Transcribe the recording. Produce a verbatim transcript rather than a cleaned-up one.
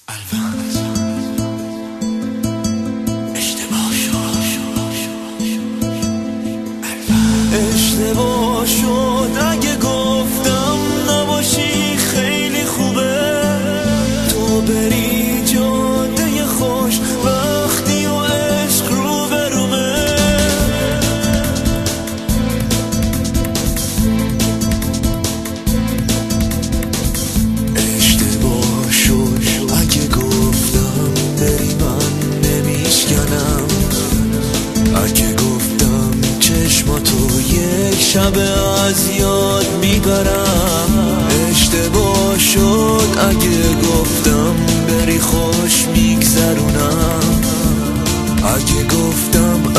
اشتباه شد اگه گفتم نباشی خیلی خوبه تو بری جاده خوش وقتی و عشق رو برومه. اشتباه شد اگه گفتم بری من نمیشکنم، اگه گفتم چشماتو یک شب از یاد میبرم. اشتباه شد اگه گفتم بری خوش میگذرونم، اگه گفتم